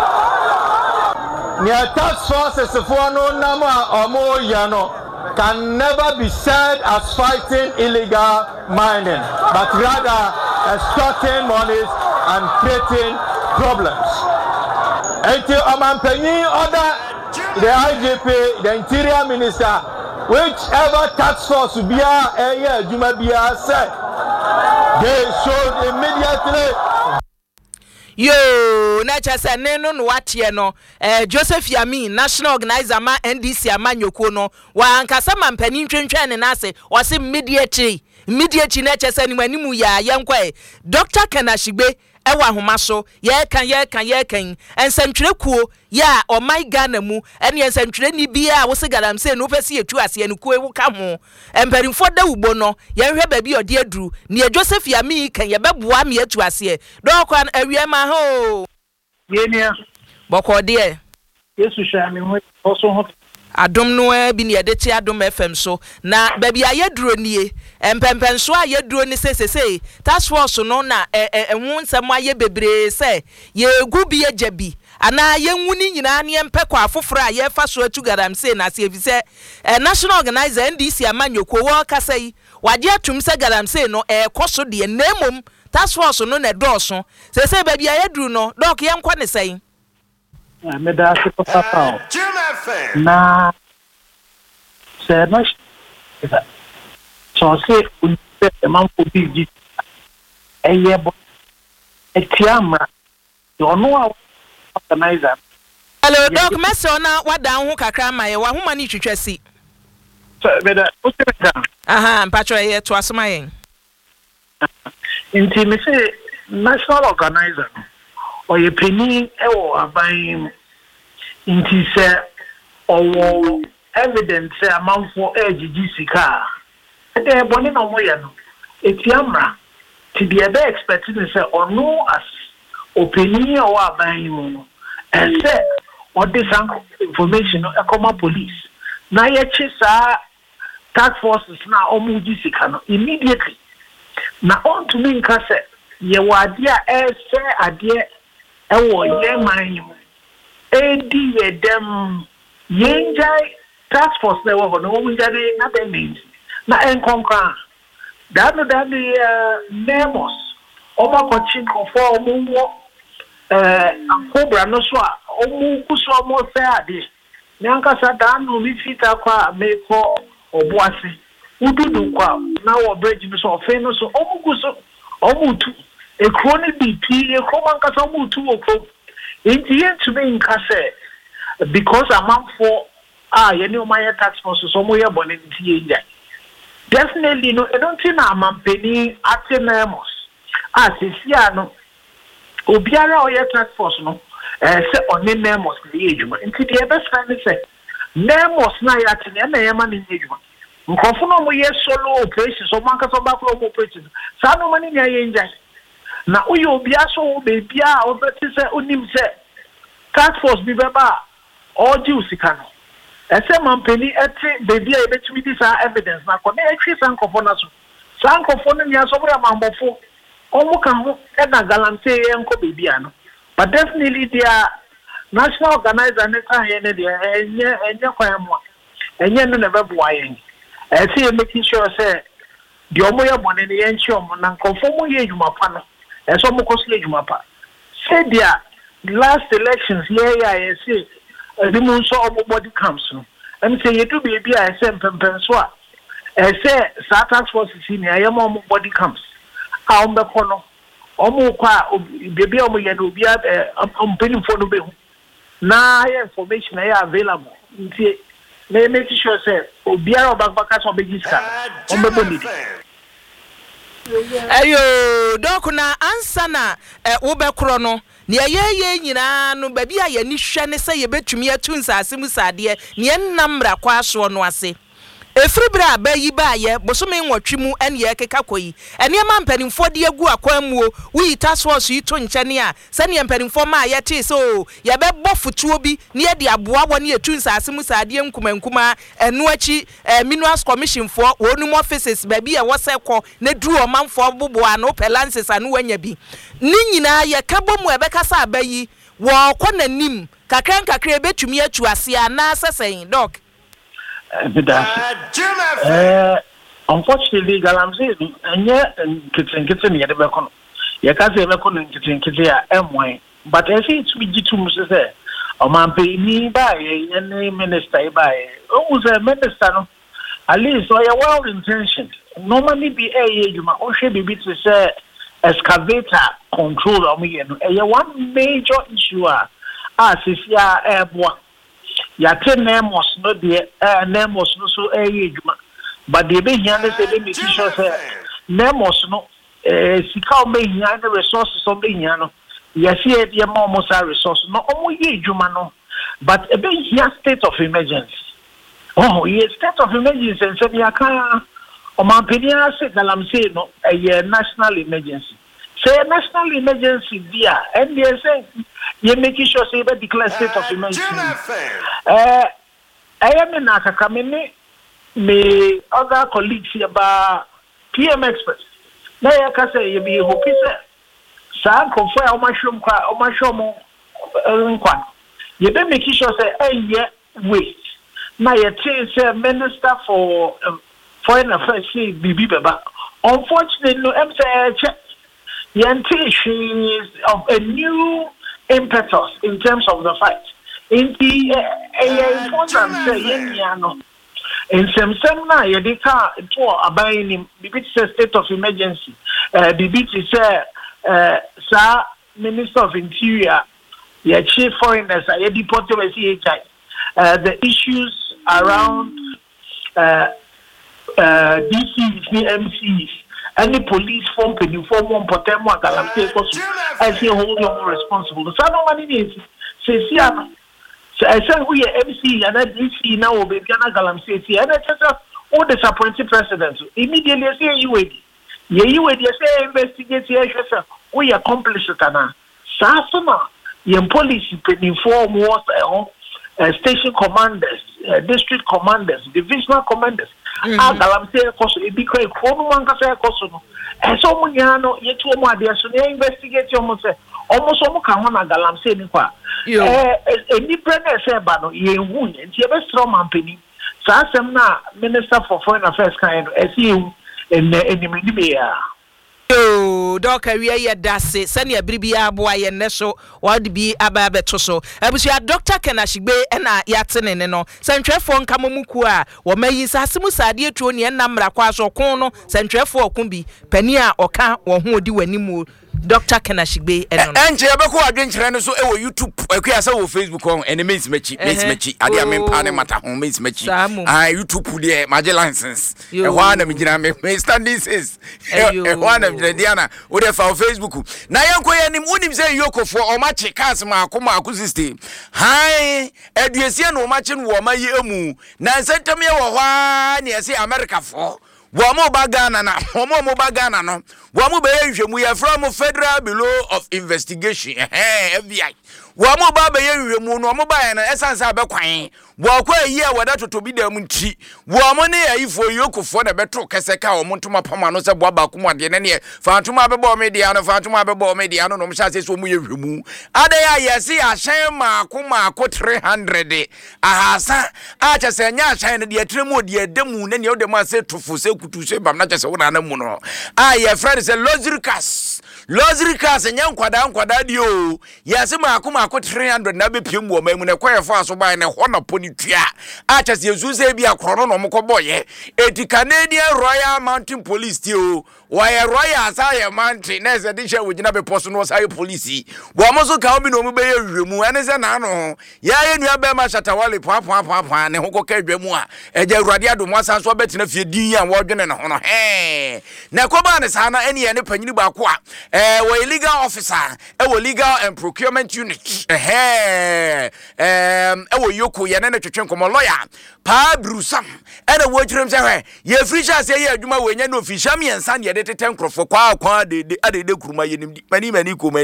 Near task forces for no number or more yano can never be said as fighting illegal mining, but rather extorting monies and creating problems. Until Omanpenyi order the IGP, the Interior Minister, whichever task force be a Juma be said, they should immediately. Yo, na chase neno no watie no Joseph Yami national organizer ma NDC amanyoko no wa ankasa mampani ntwentwe ne nase wase immediately na chase ni manimu ya yenkwa Dr. Kanashigbe ewa homa so ye kan ensantwere kuo ya o my Ghana mu ene ensantwere ni bia wo se gadam se no pese yetu ase ne kuo ewu ka ho emperimfo da ubo no ye hwe ba bi ode aduru ne Joseph Yami kan ye beboa me yetu ase do kwa awie ma ho yenia boko de Yesu sha me ho oso ho adom no bi ne yede ti adom FM so na ba bia ye duro nie empempenso a ye duro ni sesese task force no na enwu nsem aye bebre se ye gu bi ye jabi ana ye nwuni nyina ne empekọ afoforo a ye fa so atu gadam se na se efise national organizer NDC amanyoko wo kasai waje atum se gadam se no koso de nemom task force no na dọọso sese ba bia ye duro no dọk ye nkọ ne sai me da se papa na se na so se unse man ko bigi eyebo etiamra ono a organizer hello doc meso na wadan ho kakra ma ye wa homa ni twetwasi so me da o se da aha mpatro ye to asoma yen inti me se national organizer o ye peni ewo aban inti se owo evidence amanfo ejiji sika e boni na mo ye no etiamra ti be expecting say ono as opinion o aban mu no say what this information e come police na ye chisa task forces na omuji sika no immediately na on to me nka say ye wade a say ade e wo ye man mu edi ye dem yenjai task force na wo no wo njade na be means na enkonka that nemos oba kochin kofo omuwo akobra no so a omu kuso omo se ade nyanka sa danu mi fita kwa meko oboase ududu kwa na wo bridge no so ofe no so omu kuso omutu ekroni bp ekromanka so omutu okro inti yentube nka se because amount for yeni o my tax force so mo ye bone nti ye definitely no I don't think am penny atenemos sisia no obiara o ye tax force no se oni nemos ni ejuma nti the best time say nemos na ya tene na ye ma ni ejuma nkofo no mo ye solo operation so manka so ba ko operation sa no mani nya ye njai na uyo obia so bebia o beti se onim se tax force bi beba oji usika no ese mampeni eti bebia e betumi di sa evidence na ko na ekwi sankofo na so sankofo no nya so bra mambofo omu kan ho e na galante ye nko bebia no but definitely their national organizer ne kan ye ne de enye kwan mo enye no na bebo ayen eti e making sure say di omo ye bone ne ye nchi omo na nkofo mo ye ejuma pa no eso mo kosle ejuma pa say dia last elections ye say the so body camps no and say you do baby I say pempenso a say task force senior I am body camps a be kono omo kwa baby omo ye no bia penny for no be na information available nti na make sure say obiara obakbaka so begiska ombebonidi ayo dok na ansa na wobekro no ne ye nyina no ba bia ye ni hwe ne se ye betumi atu nsase mu sade ne nnamra kwa aso no ase efribra abayi ba ye bosome nwotwe mu ene ye keka koyi ene ma mpanimfo de agu akwamuo wi tasos yi to nkyene a sane mpanimfo ma ye te so ye bebɔ futuo bi ne ye de aboa wɔ ne etu nsase mu sade nkumankuma eno achi minerals commission for wonum offices ba bi e wosekɔ ne duru omanfo boboa no pelances anu wanya bi ni nyina ye kabo mu ebekasa abayi wo kɔ nanim kakra betumi atu ase ana sesen doc. Unfortunately, Galamsey, and yet, kitchen, yet a becon. You can't say becon kitchen, but I see it's with you to say, a man pay me by any minister by. Oh, the minister, at least so you're well intentioned. Normally be you might also be to say excavator control of me, and one major issue as is ya airborne. Yate nemos no de nemos no so ejuma but de be hian say be make sure say nemos no sika o be hian the resources o be hian no yesi e de ma mo sa resource no o mo ye ejuma no but e be hian state of emergency state of emergency and say yaka o man penia say Galamsey no a national emergency say national emergency dia and they say you making sure say be declare state of emergency. I am in Akakamene, me other colleagues about PM experts. Now I can say you be hoping sir, confirm on my show you be making sure say wait. Now you say minister for foreign affairs say Bibi Baba. Unfortunately, no is of a new impetus in terms of the fight. In the important say in some na yedika to abayini bibit state of emergency bibit say sir Minister of Interior your chief foreigners are deported by CHI the issues around DCs MCs any police form can you form one potemo Galamsey I say hold you responsible. So no money needs say so I say we MC and DC now be Ghana Galamsey and I just all disappointed president immediately say you wait say investigate here we accomplish it na sasoma your police can inform what station commanders district commanders divisional commanders Galamsey cause e be quite for one ka say cause no and so munyano yetu omo ade so na investigate omo say almost omo ka ho na Galamsey ni kwa any president say ba no ye hu nti e be strong man pani sa asem na minister for foreign affairs kan no e see enimini be ya doc awie ye dase sane abiribia aboa ye ne so wadi bi aba beto so abusia Dr. Kenashigbe na yatene ne no santwefo nkamomuku a wo mayi sasemu sade etuo ne namra kwa so kon no santwefo okun bi pani a oka wo ho odi wanimu Dr. Kenashigbe eno enje yebeko adwenkyere no so e wo YouTube akua sa wo Facebook on ene means machi ade amempa ne mata ho means machi YouTube de maje license e ho na migina me standing says e ho na Diana o de fa Facebook na yanko yanim unim say yokofo o machi cars ma akoma system hi eduesia no machi no wo mayi emu na nsentem ye wo hwa ne say America for wo mo bagana na wo mo bagana no wo mo be hwehwemu ye from Federal Bureau of Investigation FBI wo mo ba be hwehwemu no mo ba na esansa abekwan wo kwa yi a wada totobi da mu nti wo mo ne yifo yokofo na beto keseka wo mo ntoma pama no se bo ba kuma de ne fantuma bebo media no no msha se so mo yehwemu ada ya yesi ahyen ma kuma ko 300 ahasa acha se nya ahyen ne de tremu de demu ne ne o de ma se tofo se kutu se bam na cha se wo na mu no ye friend se Lozricas nya nkwada di o yesi ma kuma ko 300 na be piem wo ma mu ne kwayefo aso ba ne ho na poni tua acha se yesu se bi akoro no mo ko boye eti Canadian Royal Mountain Police ti o why royal say manti na se de hye wogina be poso no say police bo mo so ka obi no mu be yewremu ene se na no ya ye nua be ma shatawale papa ne ho koka adwamu a eja urade adomo asan so betena fie din ya wo dwene ne ho no na koba ne sa na ene ye ne panyini ba ko a wo illegal officer wo legal and procurement unit wo yoko ye ne twetwe nkomo lawyer pa brusam ene wo twirem se hwe ye free chance ye adwuma wo nya no official miensa ne ye de teten krofo kwa de kuruma ye nimdi mani ko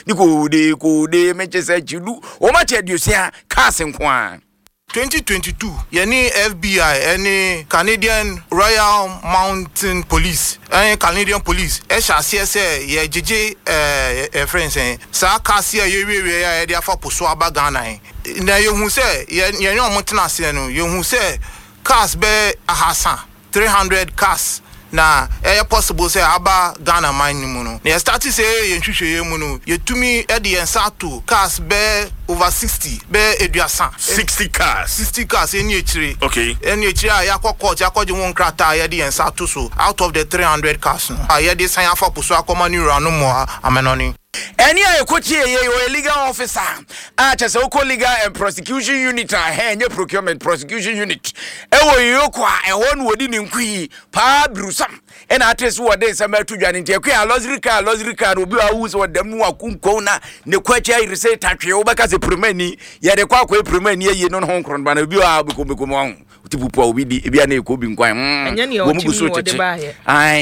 niko de mechese chidu o ma che diosia cars nko a 2022 yani FBI any Canadian Royal Mountain Police any Canadian Police shall say ye jeje friends sa cars ye we ya de afa poso abagana na ye hu say ye no motena se no ye hu say cars be ahasa 300 cars na possible say aba Ghana mine mu no na start say ye nhwehwe mu no ye tumi e de ensa to cars be over 60 be eduasa 60 cars any echire okay any echire ya kokko je won krata ye de ensa to so out of the 300 cars no ye de san afa poso akoma ni ranu mo amenoni any ayekochi ye illegal officer chese oko legal and prosecution unit nye procurement prosecution unit ewo yoko a eho no wodi ni nkui pa brusam ena atres wo de se matu dwane ntia kwa luxury car obi a wu so dem no akunko na ne kwachi ayirese tatwe wo baka se premani ye de kwa premani ye no ho nkron ba na obi a bekom ho tipupo obi di bia na ekobi nkwan wo mugu so cheche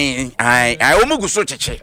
ai wo mugu so cheche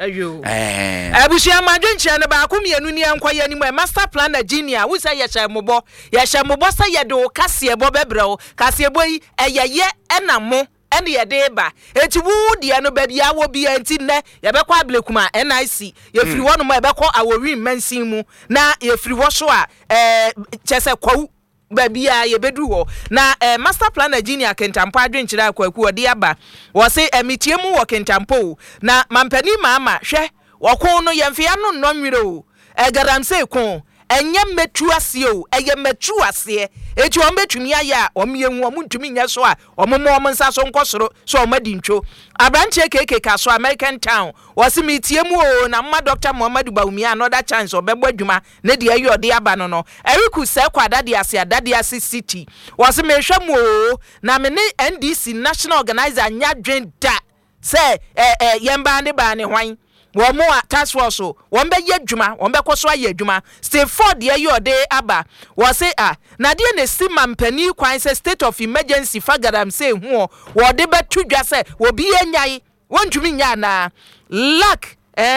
abusia madwenche na ba akumienu ni ankoye ni mo master plan Virginia wo say ye hyemobọ say ye do kasebo bebreo kasebo yi eyeye enamo ene ye de ba eti wu de no ba bia wo bia enti ne ye be kwa ablekuma NIC ye firi wono mo ye be kwa awori mansin mu na ye firi wo so a chese kwa babia ye bedu ho na master plan Virginia kentampo adwenchira akwaku odi aba wo say emitiemu wo kentampo na mampani mama hwe wokon no yemfia no nnonwire o garamse kon enye metu ase o eye metu ase eti o metumi aya o mienwu o muntumi nya so a o momo o nsa so nkosoro so o madi ntwo abranche keke ka so American Town wose mitiemu o na mma Dr. Muhammadu Bawumi another chance obebo adwuma ne de ayi ode aba no no eriku se kwada de ase city wose mehwemu o na me ne NDC national organizer nya dwen da se yemba ne ba ne hwan womo a task force won be yadwuma won be koso ayadwuma stay for de ayode aba wo say na de ne si mampani kwan say state of emergency fagadam say hu wo de betu dwa say wo bi anyai wontumi nya na lack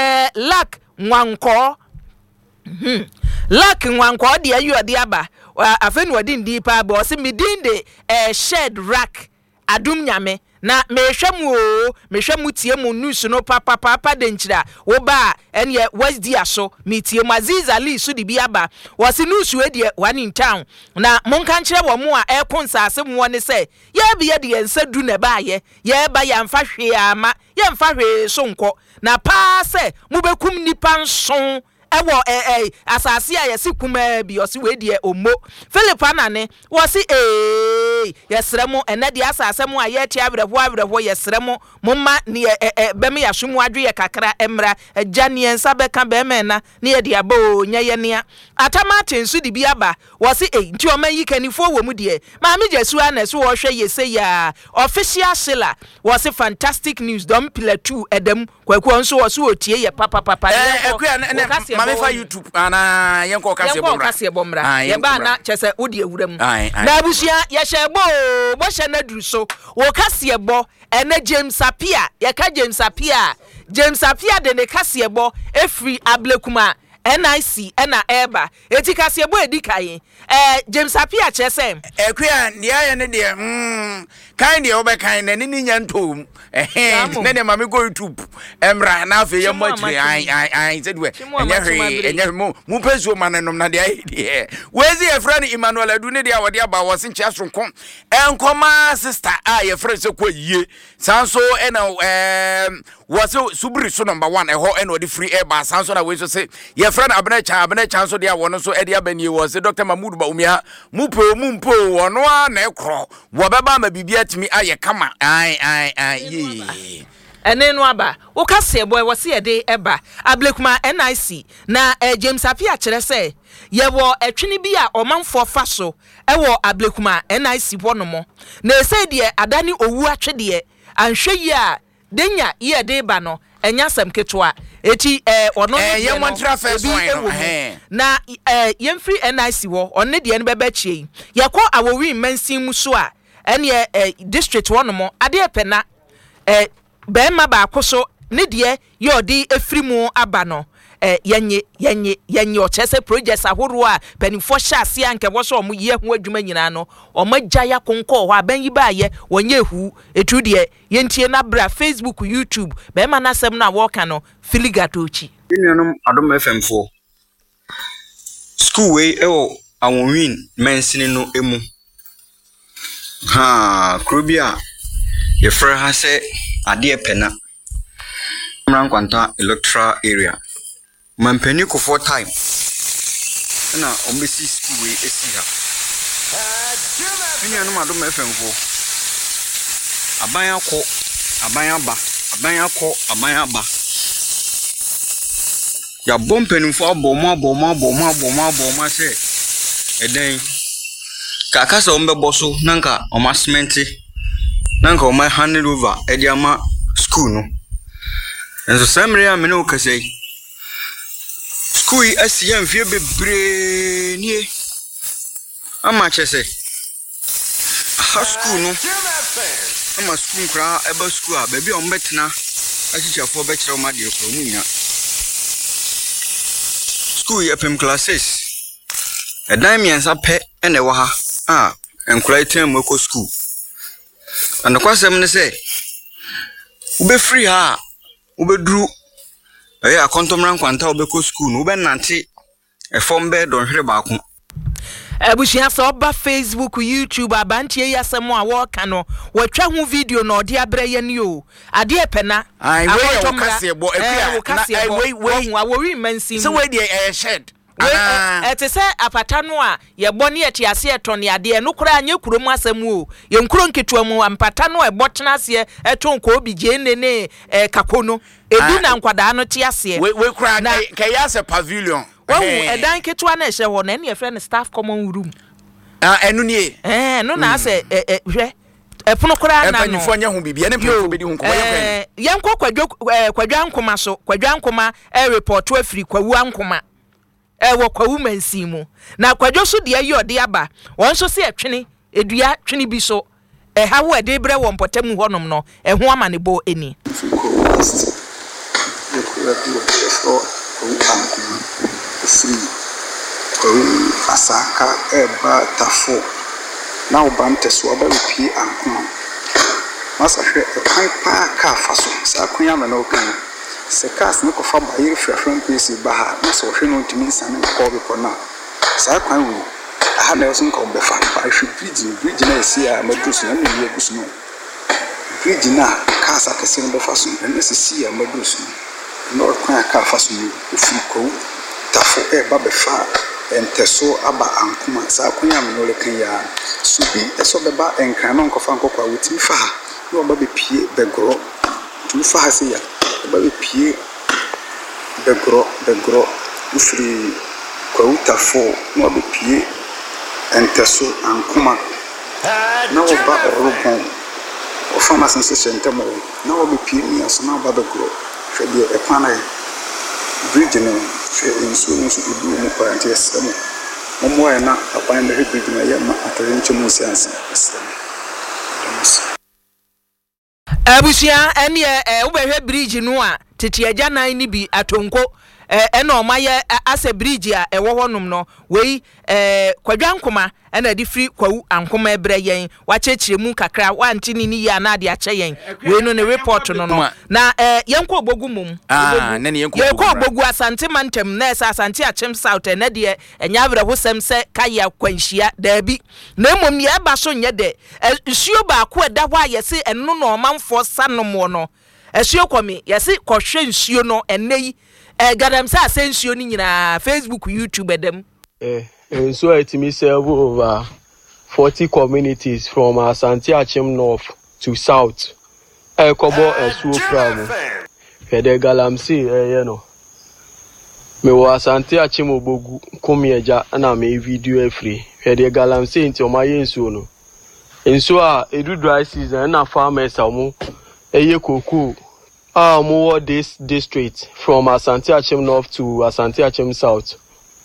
nwanko de ayode aba afenu odi ndi pa bo say midin de shed rack adum nyame na mehwemu tie mu news no papa de nchira wo ba ene Wednesday aso metie mu Aziz Ali so di biaba wose news we de one in town na monka nkire wo mu a ekonsa ase mu woni se ye be de ensadu na ba ye ba ya mfa hwe ama ye mfa hwe so nko na pa se mu bekum nipa nson ewo asase a yesi kuma bi osi we de omo Philip anane wosi yesremo ene de asase mu a ye tia abrebo yesremo mumma ne bem ya hwemu adwe kakra emra agane ensa beka be mena ne ye de aba nya ye nea atamate nsu di bi aba wosi nti o man yikanifo wo mu de ma me jesu aneso wo hwe yese ya official shila wosi fantastic news dom pillar 2 edem kwaku nso wosi otie ye papa mame fa YouTube ana yenko kase bomra ye ba na chese odi ewuram na abusia ye hyebo bo hye na duru so wo kase bo ene James Apia ye ka James Apia de ne kase bo efri ablekuma NIC ena eba eti kase bo edikai James Apia chese ekua ndia ye ne de kan de obekan na ni nya ntom ne mame go YouTube emra na afi ye mochire ai said we enye mu peso manenom na de ai wezi ye friend Emmanuel Adu ne de awode aba wo se nche sonko enkoma sister ye friend se kwa yie sanso ena was subri so number 1 eho ena odi free air ba sanso na we so se ye friend abena chan so de awon so e de abani was Dr. Mahmoud Bawumi mu mpo wono a na ekro wo beba ma bibia timi aye kama ai ene no aba wo ka se boy wo se de eba ablekuma NIC na James Apia kire se ye wo etwene bi a omanfo fa so e wo ablekuma NIC bonomo na ese de adani owu atwede anhwe yi a denya ye de ba no enya sam ketwa eti ono ye montra first one na yemfri NIC wo onne de ne beba chie yakọ awowi mansin mu so a ene district wonomo ade epena bema ba akoso ne de ye odi efri mu aba no yenye o chese projects ahoro a penifo hyase anke wo so omo ye ho adwuma nyina no omo gya konko ho aban yi ba ye wonye hu etu de yentie na bra Facebook YouTube bema na sem na wo ka no filigatochi nuanom adom FM fo school we ewo awon mensini no emu krobia ye fra ha se ade pena mrankwanta electoral area mampani ko for time na ombesi school we esi ha nuanom adom FM fo aban akọ aban aba ya bompenfo aboma se eden kaka so mbebo so nanka omasmenti nanka o my handed over ediama school no enso samre a me no kasei school asia mfie bebre nie ama chese ha school no ama school kra eba school a baby o mbetena achichafo be kire o ma de ko mu nya school yepem classes edan miensa pe ene wo ha enkura tem mo school and kwasem ne say ube free ha ube dru akontomran kwanta ube ko school no ube nante efom be don hwere ba ko Abushia so ba Facebook YouTube abantie yasemo a wo ka no watwa hu video no de abreye ne o ade epena ai we o kase bo ekua wo wi mansim so we dey shed ete se apata no a ye bone ete ase etone ade no kura anye kurom asem o ye nkuro nketua mu ampata no e botena ase eton ko obi je nene kakono edu na nkwada no te ase we kura ka yase pavilion Wawu edan ketua na ehye ho na ne friend staff common room enu nie no na ase hwe epono kura na no epanifo nya hu bibia ne pefo bedi hu komo yenkọ kwadwa nkoma so kwadwa nkoma report afiri kwawu ankoma wo kwawu mansimu na kwadwo so de ye ode aba won so se etwene edua twene bi so ha wo de bre wo mpotamu honom no ho amane bo eni asaka eba tafo na ubante so aba pi ankoma masa hwe kan pa ka faso sa kunya me no kan se kas ne ko fa ba yiri hwehwe mpesi ba ha na so hwe no ntimi nsane ko be ko na sa kwan wu aha na so ko be fa ba hwe bridge na esi a madus na ne yegus no bridge na kas akese no be faso na sisi a madus no kwan ka faso ni ofi ko tafo eba be fa enteso aba ankoma sa kunya me no le kan ya subi eso beba enkran no nkofa nkokwa wutimi fa ha no oba be pie begro tu fa ha se ya oba be pie begro ufri kwa utafo no oba pie enteso ankoma na oba orobon ofa ma sense sentamo na oba pie ni aso na oba begro hwe de ekwana bridge no insurance ibu mu party esem mo na apan de bridge na yema atore nchemu sense abusia ene ubehwe bridge no a tete agya nan ni bi atonko ena omaye ase bridge a ewo honum no wei kwadwa nkoma ena di free kwawu ankoma ebre yen wachechiremu kakra wanti ni ya na ade ache yen wei no ne report no na yenko obogu mum na ne yenko obogu asante mantem na esa asante achem south na de enya avre hosem se kaya kwanhia da bi na mom ye ba so nye de nsuo ba ko eda hwa yese eno no manfo sanom no esuo komi yese kohwe nsuo no enei gadam sa nsuo ni nyina Facebook YouTube edem so it serve over 40 communities from Asante Achem north to south kobo esuo pramu hede galamsi no me wa asante achimo bogu komieja na me video free hede galamsi nti o maye nsuo no nsuo a edu dry season na farmers amu eye koku mo this district from Asante Achim North to Asante Achim South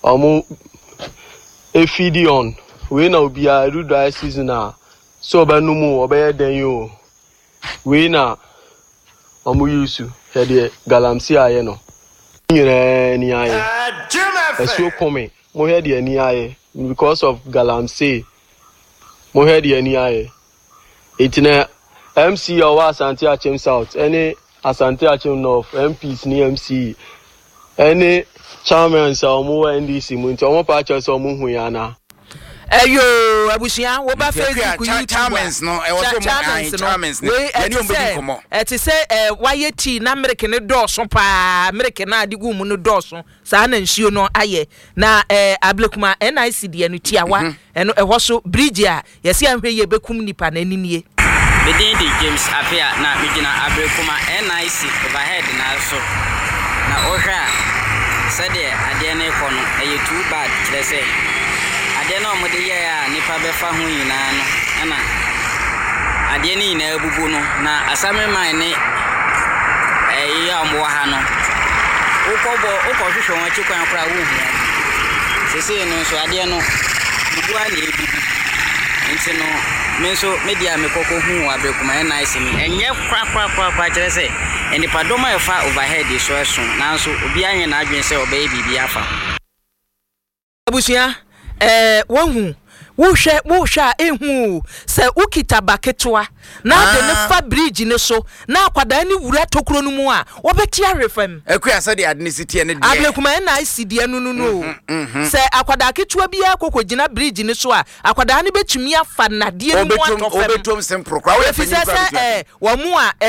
feed on we na obi a edu dry season so ba no mu obey den yo we na yusu hede galamsi aye no nyire ni aye esuo come mo hede ni aye because of galamsi mo hede ni aye itina MC or Asante Achim South any Asante Achim North MPs ni MC any chairman sa mo NDC mo nti omo pa cha so mo hu ya na Eyo abusia wo ba Facebook YouTube chairmans no e wo so mo chairmans ni ani o mbedi komo ti say waye tea na America ne dɔɔso pa America na adigu mu no dɔɔso saa na nsuo no aye na ablekuma NIC de anu tiawa eno ɛhɔ so bridge a yɛse ahwe ye bekum nipa na aninie Bedin di James Apia na bigina ablekuma NIC overhead na so na ohwa sɛde ade na ekɔ no ɛyɛ too bad kyerɛ sɛ ade na ɔmo de yɛ a nipa bɛfa ho nyinaa no ɛna ade ni nyinaa ebubu no na asame man ne ɛyɛ ɔmo ha no ukɔhwehwɛ wɔn akyi kwan kora wo hu sese no so ade no bubu a na ebubu nti no me so media me kɔkɔ hu abrekuma nice ni enye kwa kyerɛ sɛ enipa dɔma ɛfa overhead so ɛso nanso obi anye na adwen sɛ ɔbɛyɛ bibi afa abusia wohu wohwɛ ehu sɛ ukita baketwa na de ne fa bridge ne so na akwada ne wura tokuro no mu a wobɛti arefam akua sɛ de adne sitie ne de ablekuma na isidie no sɛ akwada ketwa bia kokogina bridge ne so a akwada ne betumi afa nade mu atofam obetom sempro kwa we fisa sɛ wo mu a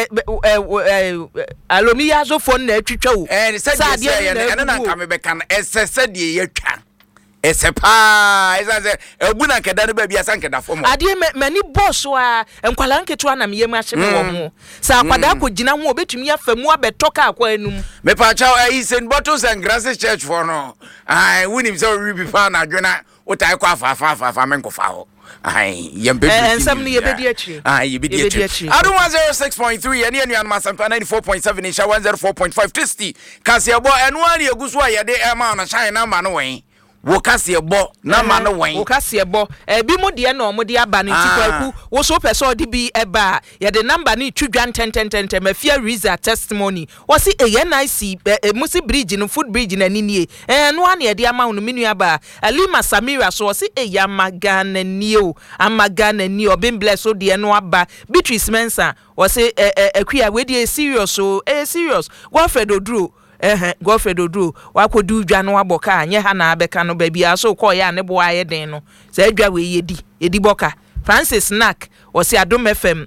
alomi yazofo na atwitwa wo sɛ de ɛne na nka me bɛka no ɛsɛ de yɛtwa esepa ezaze ebuna nkeda no ba bia sankeda fo mo ade mani boss a enkwala nketo na meyem ahyeme wo ho sa akwada akogina ho obetumi afamu abetoka akwa anum me pa cha St. Bottles and Grasses Church for no ai wunim so we be fa na adwena utai kwa fa menkofa ho ai yembe ensam ne yebedi achi yebedi achi adu 106.3 ene anu an masampa 94.7 insha 104.5 testi kasi ebo enu ani eguso a yede ema na shine na ma no wen wo kase ebo na ma no wen wo kase ebo bi mu de na omo de aba no tikwaku wo so person de bi eba ye de number ni twudwan 10 mafia visa testimony wo si ENIC musi bridge no food bridge na ninie no an ye de ama no menu aba Alima Samira so wo si Yamagana nio amagana ni obin bless so de no aba Beatrice Mensa wo si akua we de serious so serious Godfred Oduro Godfred Oduro wakodu dwa no aboka anye ha na abeka no ba bia so ko ya ne bo aye den no sa adwa we yedi boka Francis Snack osi Adom FM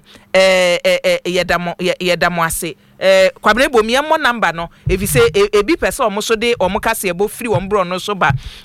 yedamo ase kwabene bomie mo number no ebi se ebi pese omo so de omo kase ebo free ombro no so ba